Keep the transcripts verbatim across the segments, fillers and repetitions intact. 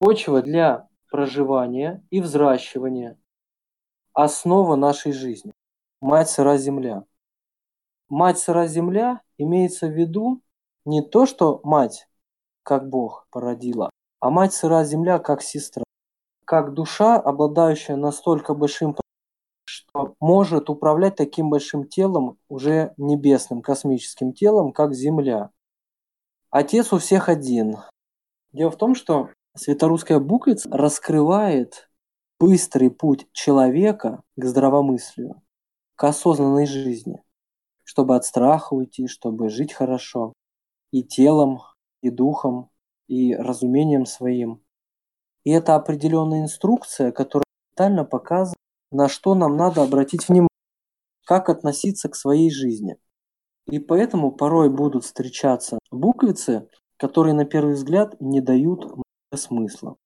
Почва для проживания и взращивания. Основа нашей жизни. Мать сыра земля. Мать сыра земля имеется в виду не то, что мать, как Бог породила, а мать сыра земля как сестра, как душа, обладающая настолько большим, что может управлять таким большим телом, уже небесным, космическим телом, как Земля. Отец у всех один. Дело в том, что святорусская буквица раскрывает быстрый путь человека к здравомыслию, к осознанной жизни, чтобы от страха уйти, чтобы жить хорошо и телом, и духом, и разумением своим. И это определенная инструкция, которая детально показывает, на что нам надо обратить внимание, как относиться к своей жизни. И поэтому порой будут встречаться буквицы, которые на первый взгляд не дают много смысла.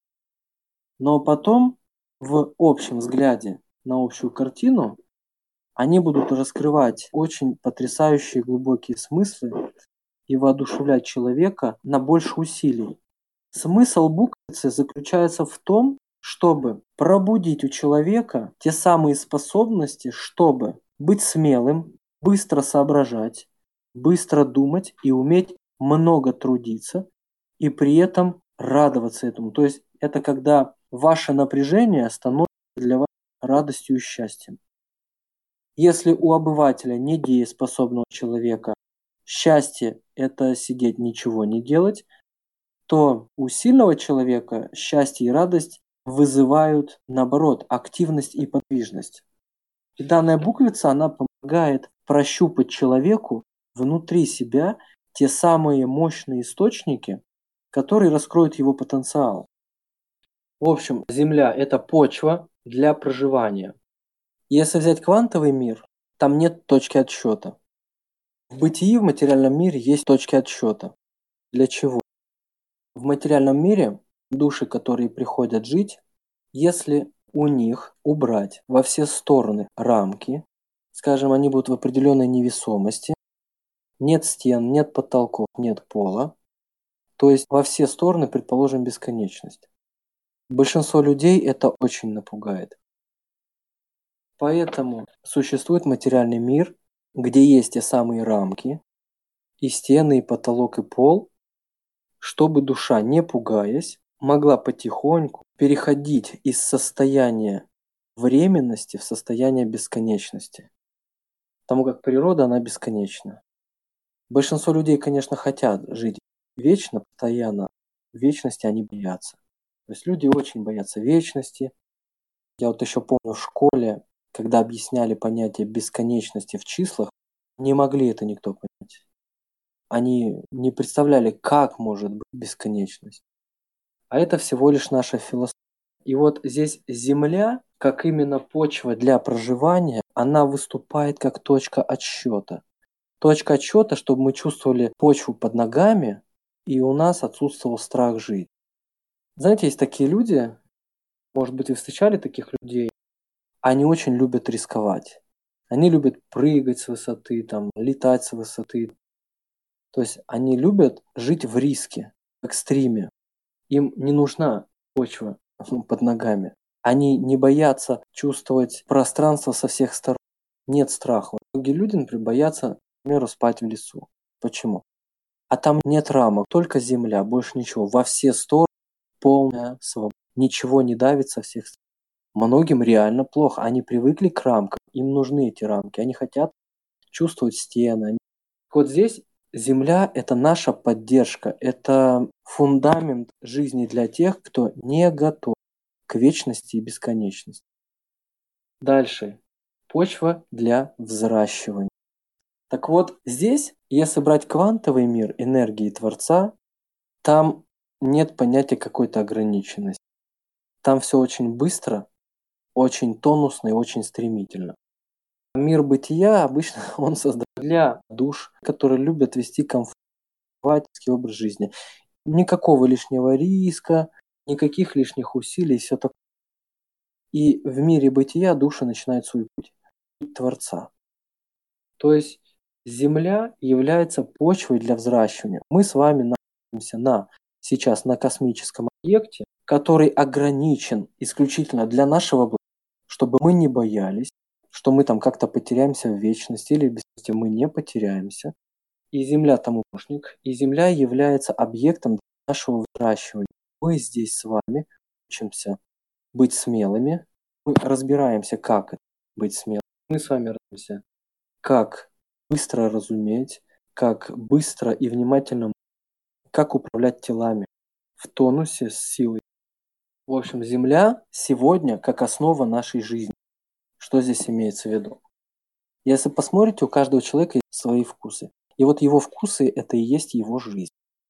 Но потом в общем взгляде на общую картину они будут раскрывать очень потрясающие глубокие смыслы и воодушевлять человека на больше усилий. Смысл буквицы заключается в том, чтобы пробудить у человека те самые способности, чтобы быть смелым, быстро соображать, быстро думать и уметь много трудиться, и при этом радоваться этому. То есть это когда ваше напряжение становится для вас радостью и счастьем. Если у обывателя, недееспособного человека, счастье – это сидеть ничего не делать, то у сильного человека счастье и радость вызывают, наоборот, активность и подвижность. И данная буквица, она помогает прощупать человеку внутри себя те самые мощные источники, которые раскроют его потенциал. В общем, Земля – это почва для проживания. Если взять квантовый мир, там нет точки отсчета. В бытии, в материальном мире есть точки отсчета. Для чего? В материальном мире души, которые приходят жить, если у них убрать во все стороны рамки, скажем, они будут в определенной невесомости, нет стен, нет потолков, нет пола, то есть во все стороны, предположим, бесконечность. Большинство людей это очень напугает. Поэтому существует материальный мир, где есть те самые рамки, и стены, и потолок, и пол, чтобы душа, не пугаясь, могла потихоньку переходить из состояния временности в состояние бесконечности. Потому как природа, она бесконечна. Большинство людей, конечно, хотят жить вечно, постоянно. В вечности они боятся. То есть люди очень боятся вечности. Я вот еще помню в школе, когда объясняли понятие бесконечности в числах, не могли это никто понять. Они не представляли, как может быть бесконечность. А это всего лишь наша философия. И вот здесь Земля, как именно почва для проживания, она выступает как точка отсчета. Точка отсчета, чтобы мы чувствовали почву под ногами, и у нас отсутствовал страх жить. Знаете, есть такие люди, может быть, вы встречали таких людей, они очень любят рисковать. Они любят прыгать с высоты, там, летать с высоты. То есть они любят жить в риске, в экстриме. Им не нужна почва под ногами. Они не боятся чувствовать пространство со всех сторон. Нет страха. Многие люди, например, боятся, например, спать в лесу. Почему? А там нет рамок, только земля, больше ничего. Во все стороны полная свобода. Ничего не давит со всех сторон. Многим реально плохо. Они привыкли к рамкам. Им нужны эти рамки. Они хотят чувствовать стены. Вот здесь Земля – это наша поддержка, это фундамент жизни для тех, кто не готов к вечности и бесконечности. Дальше. Почва для взращивания. Так вот, здесь, если брать квантовый мир энергии Творца, там нет понятия какой-то ограниченности. Там все очень быстро, очень тонусно и очень стремительно. Мир бытия обычно он создан для душ, которые любят вести комфортный образ жизни. Никакого лишнего риска, никаких лишних усилий, все такое. И в мире бытия души начинают свой путь Творца. То есть Земля является почвой для взращивания. Мы с вами находимся на, сейчас на космическом объекте, который ограничен исключительно для нашего блага, чтобы мы не боялись, что мы там как-то потеряемся в вечности или без вечности мы не потеряемся. И Земля тому помощник, и Земля является объектом нашего выращивания. Мы здесь с вами учимся быть смелыми, мы разбираемся, как это быть смелым. Мы с вами разбираемся, как быстро разуметь, как быстро и внимательно, как управлять телами в тонусе с силой. В общем, Земля сегодня как основа нашей жизни. Что здесь имеется в виду? Если посмотрите, у каждого человека есть свои вкусы. И вот его вкусы – это и есть его жизнь.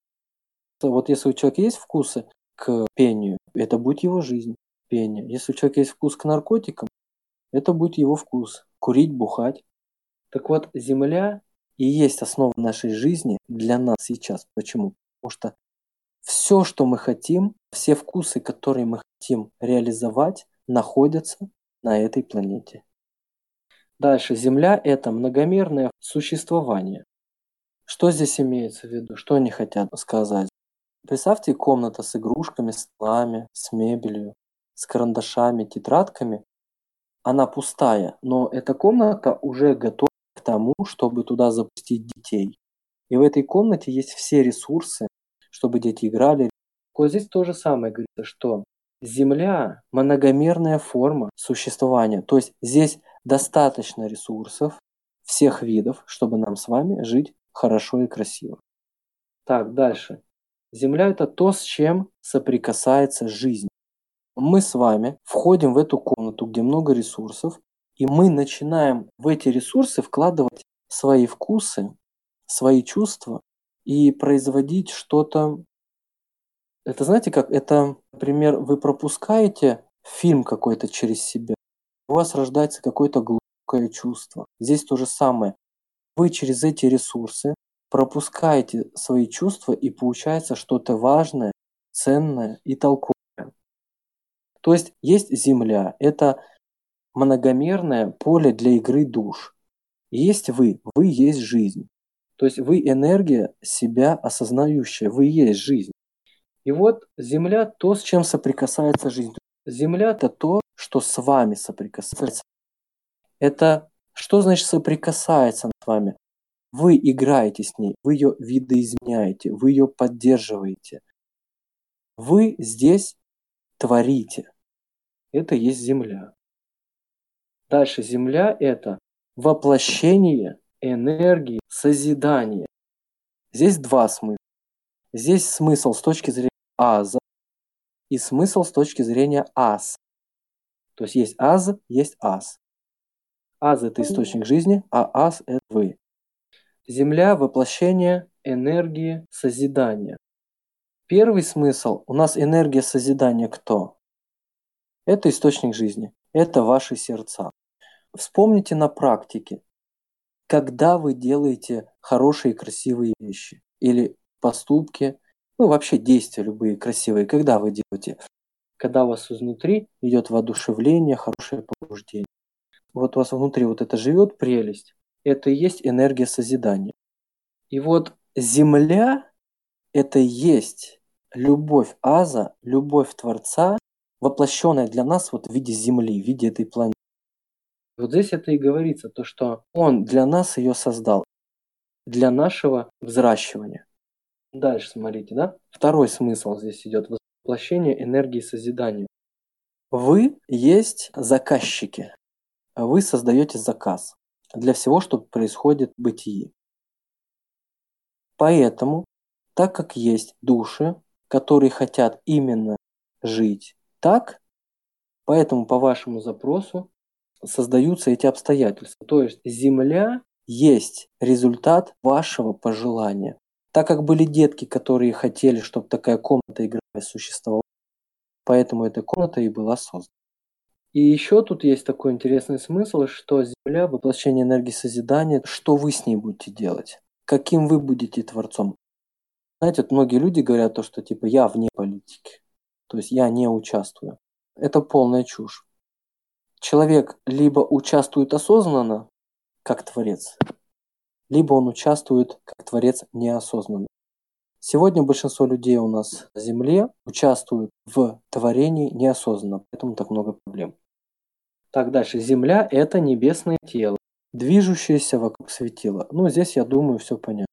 Вот если у человека есть вкусы к пению, это будет его жизнь, пение. Если у человека есть вкус к наркотикам, это будет его вкус. Курить, бухать. Так вот, Земля и есть основа нашей жизни для нас сейчас. Почему? Потому что все, что мы хотим, все вкусы, которые мы хотим реализовать, находятся на этой планете. Дальше. Земля – это многомерное существование. Что здесь имеется в виду? Что они хотят сказать? Представьте, комната с игрушками, столами, с мебелью, с карандашами, тетрадками. Она пустая, но эта комната уже готова к тому, чтобы туда запустить детей. И в этой комнате есть все ресурсы, чтобы дети играли. Вот здесь то же самое говорится, что Земля – многомерная форма существования. То есть здесь достаточно ресурсов всех видов, чтобы нам с вами жить хорошо и красиво. Так, дальше. Земля – это то, с чем соприкасается жизнь. Мы с вами входим в эту комнату, где много ресурсов, и мы начинаем в эти ресурсы вкладывать свои вкусы, свои чувства и производить что-то. Это знаете как? Это, например, вы пропускаете фильм какой-то через себя, у вас рождается какое-то глубокое чувство. Здесь то же самое. Вы через эти ресурсы пропускаете свои чувства, и получается что-то важное, ценное и толковое. То есть есть Земля, это многомерное поле для игры душ. И есть вы, вы есть жизнь. То есть вы энергия себя осознающая, вы есть жизнь. И вот Земля – то, с чем соприкасается жизнь. Земля – это то, что с вами соприкасается. Это что значит соприкасается с вами? Вы играете с ней, вы ее видоизменяете, вы ее поддерживаете. Вы здесь творите. Это есть Земля. Дальше Земля – это воплощение энергии созидания. Здесь два смысла. Здесь смысл с точки зрения аза и смысл с точки зрения ас. То есть есть аз, есть ас. Аз – это источник жизни, а ас – это вы. Земля – воплощение энергии созидания. Первый смысл – у нас энергия созидания кто? Это источник жизни, это ваши сердца. Вспомните на практике, когда вы делаете хорошие красивые вещи или поступки, ну вообще действия любые красивые, когда вы делаете? Когда у вас изнутри идет воодушевление, хорошее побуждение. Вот у вас внутри вот это живет прелесть, это и есть энергия созидания. И вот Земля – это и есть любовь аза, любовь Творца, воплощенная для нас вот в виде Земли, в виде этой планеты. Вот здесь это и говорится, то, что Он для нас ее создал, для нашего взращивания. Дальше смотрите, да? Второй смысл здесь идет – воплощение энергии созидания. Вы есть заказчики. Вы создаете заказ для всего, что происходит в бытии. Поэтому, так как есть души, которые хотят именно жить так, поэтому по вашему запросу создаются эти обстоятельства. То есть Земля есть результат вашего пожелания. Так как были детки, которые хотели, чтобы такая комната игровая существовала, поэтому эта комната и была создана. И еще тут есть такой интересный смысл, что Земля – воплощение энергии созидания. Что вы с ней будете делать? Каким вы будете творцом? Знаете, вот многие люди говорят то, что типа я вне политики, то есть я не участвую. Это полная чушь. Человек либо участвует осознанно, как творец, либо он участвует как творец неосознанно. Сегодня большинство людей у нас на Земле участвуют в творении неосознанно, поэтому так много проблем. Так, дальше. Земля – это небесное тело, движущееся вокруг светила. Ну, здесь, я думаю, все понятно.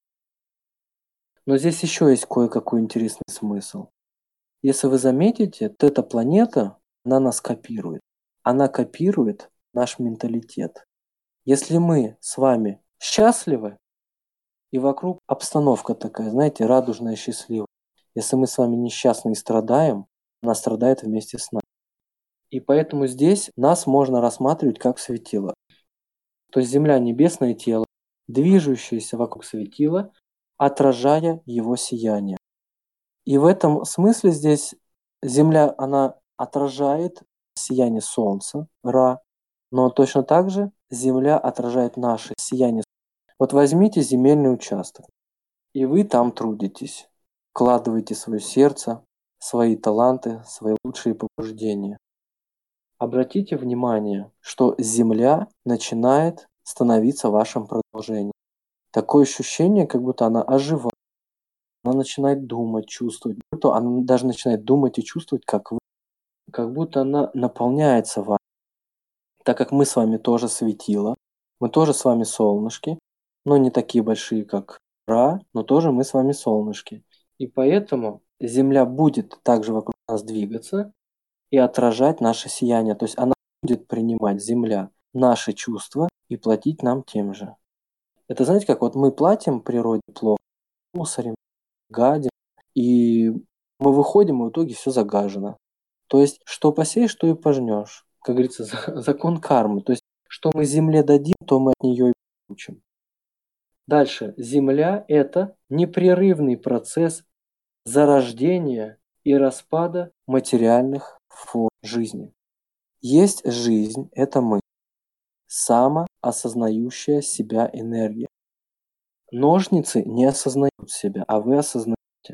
Но здесь еще есть кое-какой интересный смысл. Если вы заметите, то эта планета, она нас копирует. Она копирует наш менталитет. Если мы с вами счастливы, и вокруг обстановка такая, знаете, радужная, счастливая. Если мы с вами несчастны и страдаем, она страдает вместе с нами. И поэтому здесь нас можно рассматривать как светило. То есть Земля – небесное тело, движущееся вокруг светила, отражая его сияние. И в этом смысле здесь Земля, она отражает сияние Солнца, Ра, но точно так же Земля отражает наше сияние. Вот возьмите земельный участок, и вы там трудитесь, вкладываете свое сердце, свои таланты, свои лучшие побуждения. Обратите внимание, что Земля начинает становиться вашим продолжением. Такое ощущение, как будто она оживает, она начинает думать, чувствовать, будто она даже начинает думать и чувствовать, как вы, как будто она наполняется вами. Так как мы с вами тоже светило, мы тоже с вами солнышки, но не такие большие, как Ра, но тоже мы с вами солнышки. И поэтому Земля будет также вокруг нас двигаться и отражать наше сияние. То есть она будет принимать, Земля, наши чувства и платить нам тем же. Это знаете, как вот мы платим природе плохо, мусорим, гадим, и мы выходим, и в итоге все загажено. То есть, что посеешь, что и пожнешь. Как говорится, закон кармы. То есть, что мы Земле дадим, то мы от нее и получим. Дальше. Земля – это непрерывный процесс зарождения и распада материальных форм жизни. Есть жизнь – это мы, самоосознающая себя энергия. Ножницы не осознают себя, а вы осознаете.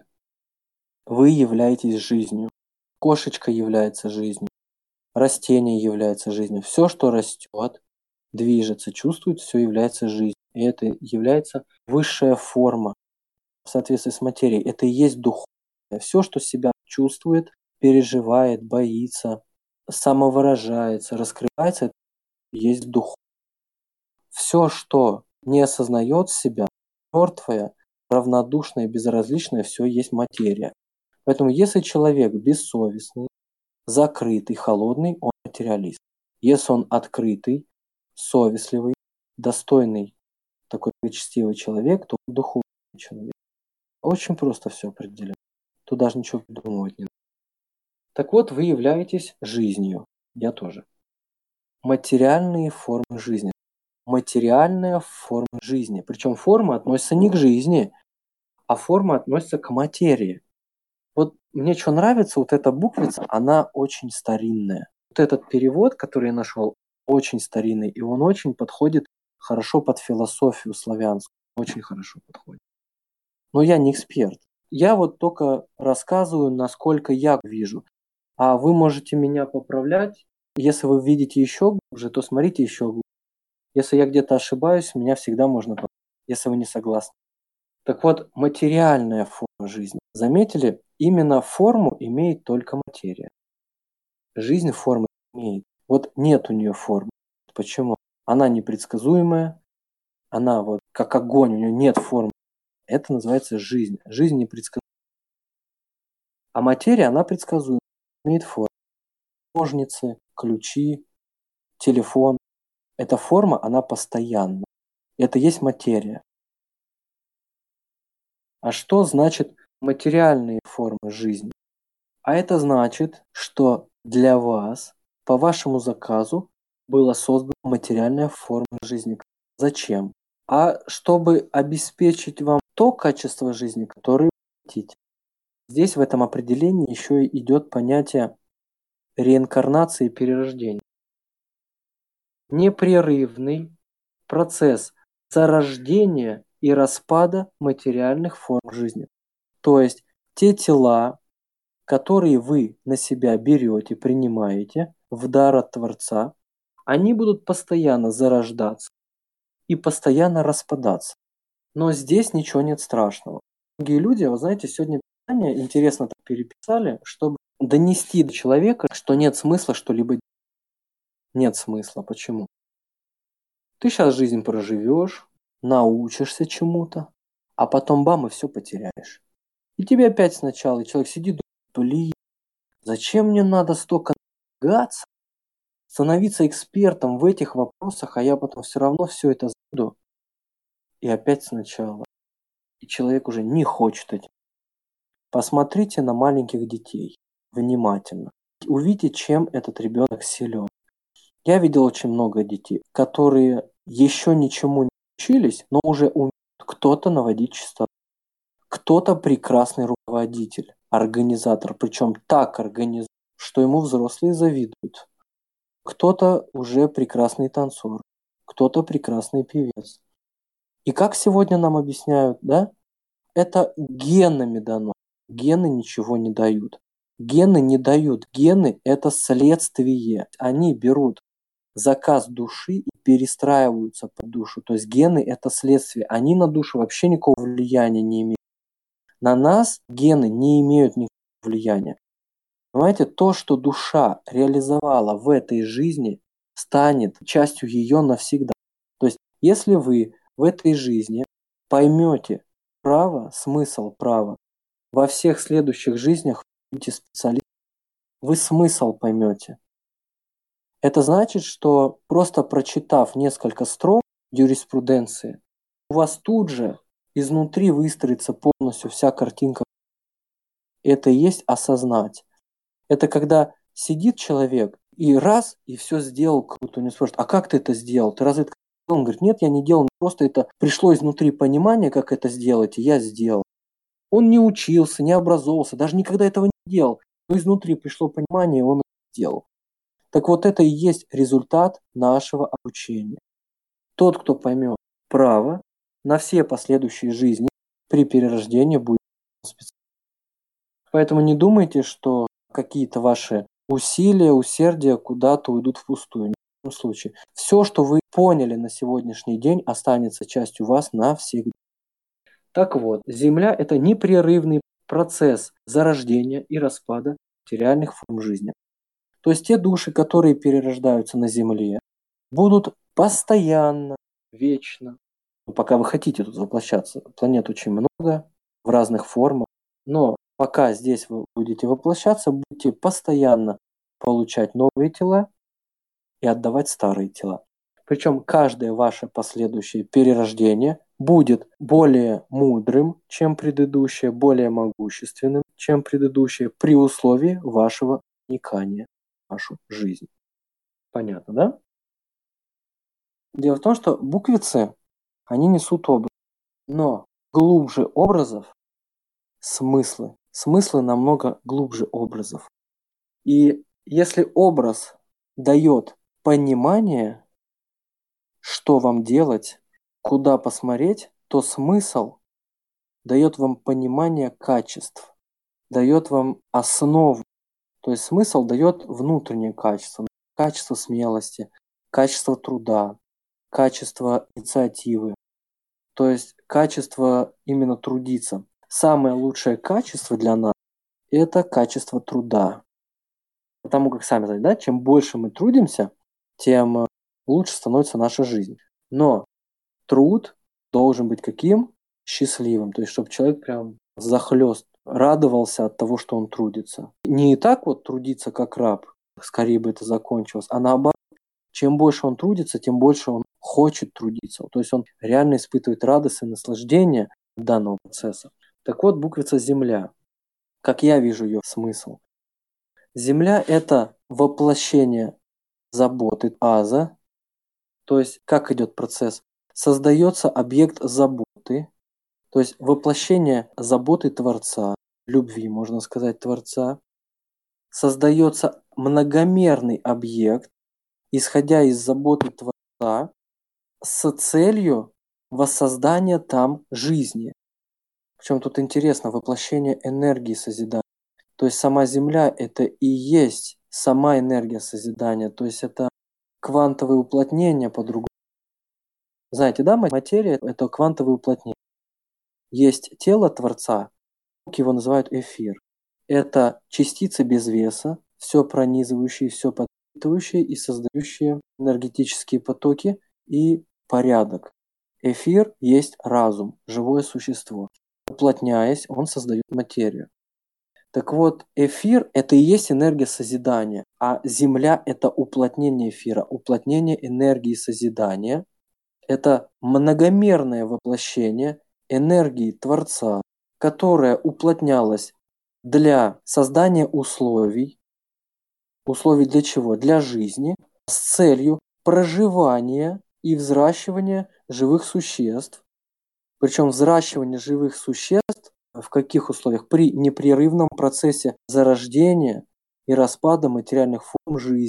Вы являетесь жизнью. Кошечка является жизнью. Растение является жизнью. Все, что растет, движется, чувствует, все является жизнью. И это является высшая форма в соответствии с материей. Это и есть духовное. Все, что себя чувствует, переживает, боится, самовыражается, раскрывается, это и есть дух. Все, что не осознает себя, мертвое, равнодушное, безразличное, все есть материя. Поэтому если человек бессовестный, закрытый, холодный, он материалист. Если он открытый, совестливый, достойный, такой благочестивый человек, то он духовный человек. Очень просто все определено. Тут даже ничего придумывать не надо. Так вот, вы являетесь жизнью. Я тоже. Материальные формы жизни. Материальная форма жизни. Причем форма относится не к жизни, а форма относится к материи. Вот мне что нравится, вот эта буквица, она очень старинная. Вот этот перевод, который я нашел, очень старинный, и он очень подходит хорошо под философию славянскую. Очень хорошо подходит. Но я не эксперт. Я вот только рассказываю, насколько я вижу. А вы можете меня поправлять. Если вы видите еще глубже, то смотрите еще глубже. Если я где-то ошибаюсь, меня всегда можно поправить, если вы не согласны. Так вот, материальная форма жизни. Заметили, именно форму имеет только материя. Жизнь формы имеет. Вот нет у нее формы. Почему? Она непредсказуемая, она вот как огонь, у нее нет формы. Это называется жизнь. Жизнь непредсказуемая. А материя, она предсказуема, имеет форму. Ножницы, ключи, телефон. Эта форма, она постоянна. Это есть материя. А что значит материальные формы жизни? А это значит, что для вас, по вашему заказу, была создана материальная форма жизни. Зачем? А чтобы обеспечить вам то качество жизни, которое вы хотите. Здесь в этом определении еще идет понятие реинкарнации и перерождения. Непрерывный процесс зарождения и распада материальных форм жизни. То есть те тела, которые вы на себя берете, принимаете в дар от Творца, они будут постоянно зарождаться и постоянно распадаться. Но здесь ничего нет страшного. Многие люди, вы знаете, сегодня Писание интересно так переписали, чтобы донести до человека, что нет смысла что-либо делать. Нет смысла. Почему? Ты сейчас жизнь проживешь, научишься чему-то, а потом бам, и все потеряешь. И тебе опять сначала, и человек сидит, думает, блин, зачем мне надо столько напрягаться, становиться экспертом в этих вопросах, а я потом все равно все это забуду. И опять сначала. И человек уже не хочет этим. Посмотрите на маленьких детей внимательно. Увидите, чем этот ребенок силен. Я видел очень много детей, которые еще ничему не учились, но уже умеют кто-то наводить чистоту. Кто-то прекрасный руководитель, организатор, причем так организует, что ему взрослые завидуют. Кто-то уже прекрасный танцор, кто-то прекрасный певец. И как сегодня нам объясняют, да? Это генами дано. Гены ничего не дают. Гены не дают. Гены – это следствие. Они берут заказ души и перестраиваются под душу. То есть гены – это следствие. Они на душу вообще никакого влияния не имеют. На нас гены не имеют никакого влияния. Понимаете, то, что душа реализовала в этой жизни, станет частью ее навсегда. То есть, если вы в этой жизни поймете право, смысл права, во всех следующих жизнях вы будете специалистом, вы смысл поймете. Это значит, что просто прочитав несколько строк юриспруденции, у вас тут же изнутри выстроится полностью вся картинка. Это и есть осознать. Это когда сидит человек и раз, и все сделал круто. У него спрашивают, а как ты это сделал? Ты разве это делал? Он говорит, нет, я не делал, просто это пришло изнутри понимание, как это сделать, и я сделал. Он не учился, не образовался, даже никогда этого не делал. Но изнутри пришло понимание, и он это сделал. Так вот это и есть результат нашего обучения. Тот, кто поймет право, на все последующие жизни при перерождении будет специалистом. Поэтому не думайте, что какие-то ваши усилия, усердия куда-то уйдут впустую. Ни в коем случае. Все, что вы поняли на сегодняшний день, останется частью вас навсегда. Так вот, Земля – это непрерывный процесс зарождения и распада материальных форм жизни. То есть те души, которые перерождаются на Земле, будут постоянно, вечно, пока вы хотите тут воплощаться. Планет очень много, в разных формах, но пока здесь вы будете воплощаться, будете постоянно получать новые тела и отдавать старые тела. Причем каждое ваше последующее перерождение будет более мудрым, чем предыдущее, более могущественным, чем предыдущее, при условии вашего вникания в вашу жизнь. Понятно, да? Дело в том, что буквицы, они несут образ, но глубже образов смыслы. Смыслы намного глубже образов. И если образ дает понимание, что вам делать, куда посмотреть, то смысл дает вам понимание качеств, дает вам основу. То есть смысл дает внутреннее качество, качество смелости, качество труда, качество инициативы, то есть качество именно трудиться. Самое лучшее качество для нас – это качество труда. Потому как, сами знаете, да, чем больше мы трудимся, тем лучше становится наша жизнь. Но труд должен быть каким? Счастливым. То есть, чтобы человек прям захлёст радовался от того, что он трудится. Не так вот трудиться, как раб, скорее бы это закончилось, а наоборот, чем больше он трудится, тем больше он хочет трудиться. То есть он реально испытывает радость и наслаждение от данного процесса. Так вот, буквица «Земля». Как я вижу ее смысл. Земля – это воплощение заботы аза. То есть как идет процесс? Создается объект заботы, то есть воплощение заботы Творца, любви, можно сказать, Творца. Создается многомерный объект, исходя из заботы Творца, с целью воссоздания там жизни. Причем тут интересно, воплощение энергии созидания. То есть сама Земля – это и есть сама энергия созидания. То есть это квантовое уплотнение по-другому. Знаете, да, материя – это квантовое уплотнение. есть тело Творца, его называют эфир. Это частицы без веса, все пронизывающие, все подпитывающие и создающие энергетические потоки и порядок. Эфир есть разум, живое существо. Уплотняясь, он создает материю. Так вот, эфир – это и есть энергия созидания, а Земля – это уплотнение эфира, уплотнение энергии созидания. Это многомерное воплощение энергии Творца, которая уплотнялась для создания условий. Условий для чего? Для жизни, с целью проживания и взращивания живых существ. Причем взращивание живых существ в каких условиях? При непрерывном процессе зарождения и распада материальных форм жизни.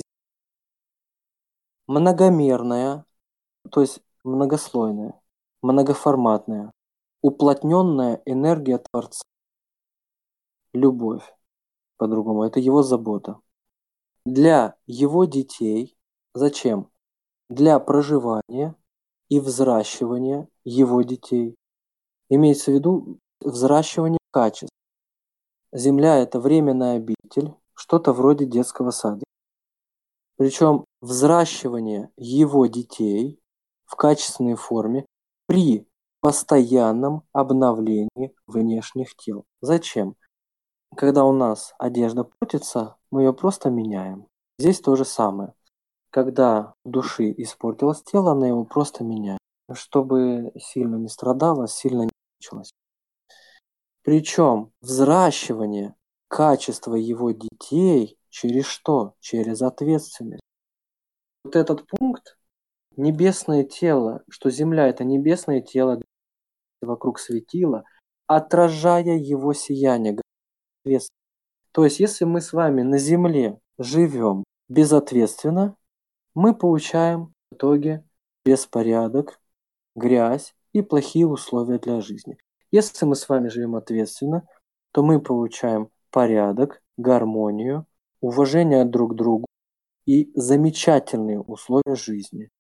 Многомерная, то есть многослойная, многоформатная, уплотненная энергия Творца. Любовь, по-другому, это его забота. Для его детей. Зачем? Для проживания и взращивания его детей. Имеется в виду взращивание качеств. Земля – это временная обитель, что-то вроде детского сада. Причем взращивание его детей в качественной форме при постоянном обновлении внешних тел. Зачем? Когда у нас одежда портится, мы ее просто меняем. Здесь то же самое. Когда у души испортилось тело, она его просто меняет, чтобы сильно не страдала, сильно не мучилась. Причем взращивание качества его детей через что? Через ответственность. Вот этот пункт, небесное тело, что Земля – это небесное тело вокруг светила, отражая его сияние. То есть, если мы с вами на Земле живем безответственно, мы получаем в итоге беспорядок, грязь и плохие условия для жизни. Если мы с вами живем ответственно, то мы получаем порядок, гармонию, уважение друг к другу и замечательные условия жизни.